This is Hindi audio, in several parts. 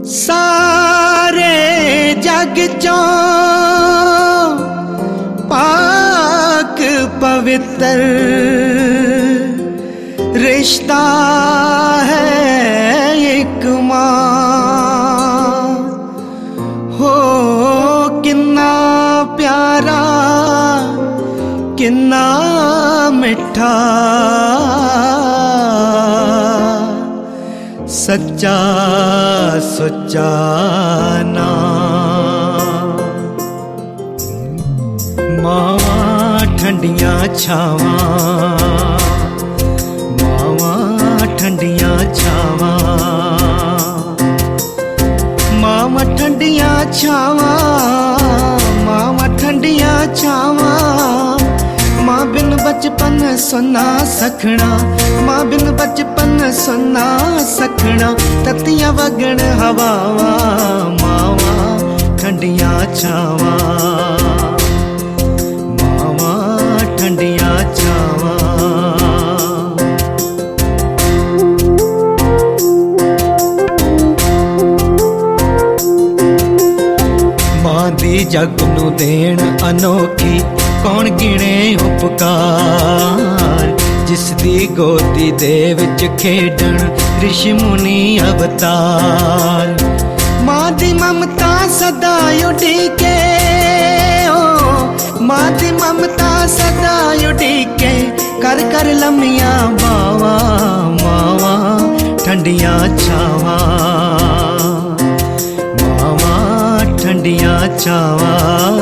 सारे जग चो पाक पवित्र रिश्ता है एक माँ हो। किन्ना प्यारा किन्ना मिठा सच्चा सुच्चा नाम। मावा ठंडियां छावा मावा ठंडियां छावा मावा ठंडियां छावा मावा ठंडियां छावा। माँ बिन बचपन सुना सखना माँ बिन बचपन सुना सखना। ततियां वगण हवावा मावा ठंडियां छावा मावा ठंडियां छावा। माँ दी जग नू देण अनोखी कौन गिणे उपकार। जिस दी गोदी दे विच खेडण ऋषि मुनि अवतार। माँ दी ममता सदा उडीके ओ माँ दी ममता सदा उडीके। कर कर लम्मियां बावा मावा ठंडियां छावा मावा ठंडियां छावा।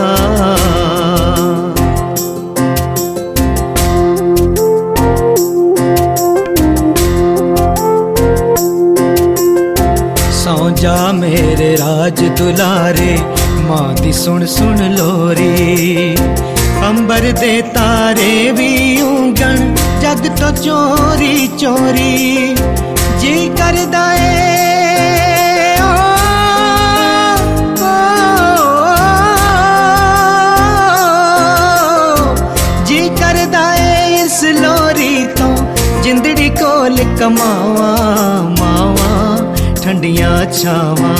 जा मेरे राज दुलारे माँ दी सुन सुन लोरी। अंबर दे तारे भी ऊंगण जग तो चोरी चोरी। जी करदा ए जी करदा ए इस लोरी तो जिंदड़ी कोल कमावा मावा ठंडियां छावा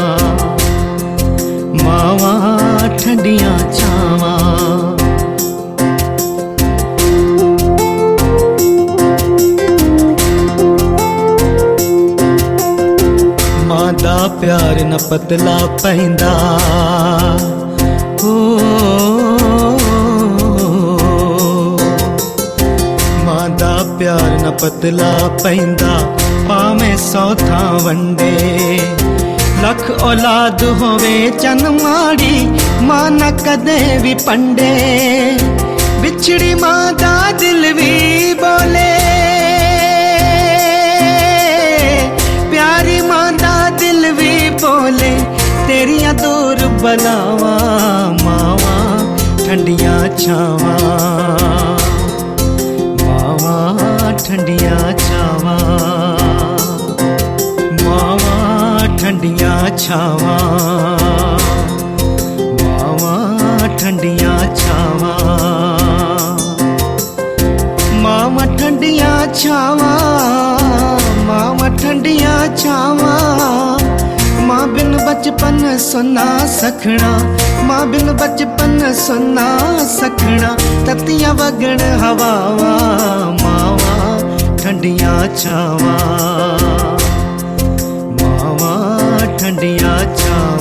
मावा ठंडियां छावा। मां दा प्यार न पतला पैंदा ओ मां दा प्यार न पतला पैंदा। पावें सौ थां वंडे लख औलाद होवे चन माड़ी मां न कदे भी पंडे। बिछड़ी मां दा दिल भी बोले प्यारी मां दा दिल भी बोले। तेरियां दूर बलावा मावा ठंडियां छावा मावा ठंडियां छावा मावा ठंडियां छावा मावा ठंडियां छावा मावा ठंडियां छावा मावा ठंडियां छावा। माँ बिन बचपन सुना सखना माँ बिन बचपन सुना सखना। ततियां वगण हवावा मावा ठंडियां छावा मावा ठंडियां छावा।